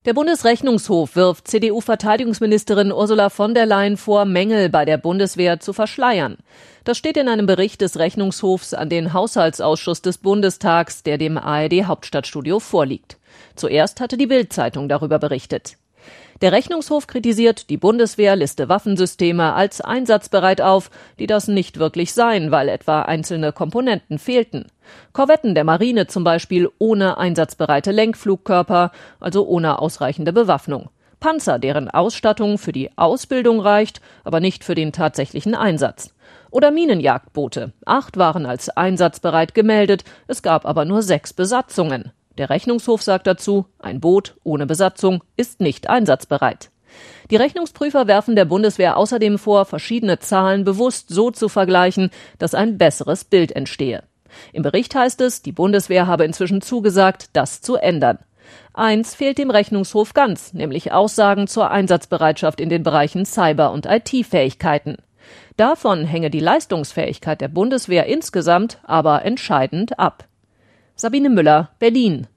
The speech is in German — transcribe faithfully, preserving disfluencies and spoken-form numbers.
Der Bundesrechnungshof wirft C D U-Verteidigungsministerin Ursula von der Leyen vor, Mängel bei der Bundeswehr zu verschleiern. Das steht in einem Bericht des Rechnungshofs an den Haushaltsausschuss des Bundestags, der dem A R D-Hauptstadtstudio vorliegt. Zuerst hatte die Bild-Zeitung darüber berichtet. Der Rechnungshof kritisiert, die Bundeswehr liste Waffensysteme als einsatzbereit auf, die das nicht wirklich seien, weil etwa einzelne Komponenten fehlten. Korvetten der Marine zum Beispiel ohne einsatzbereite Lenkflugkörper, also ohne ausreichende Bewaffnung. Panzer, deren Ausstattung für die Ausbildung reicht, aber nicht für den tatsächlichen Einsatz. Oder Minenjagdboote. Acht waren als einsatzbereit gemeldet, es gab aber nur sechs Besatzungen. Der Rechnungshof sagt dazu, ein Boot ohne Besatzung ist nicht einsatzbereit. Die Rechnungsprüfer werfen der Bundeswehr außerdem vor, verschiedene Zahlen bewusst so zu vergleichen, dass ein besseres Bild entstehe. Im Bericht heißt es, die Bundeswehr habe inzwischen zugesagt, das zu ändern. Eins fehlt dem Rechnungshof ganz, nämlich Aussagen zur Einsatzbereitschaft in den Bereichen Cyber- und I T-Fähigkeiten. Davon hänge die Leistungsfähigkeit der Bundeswehr insgesamt aber entscheidend ab. Sabine Müller, Berlin.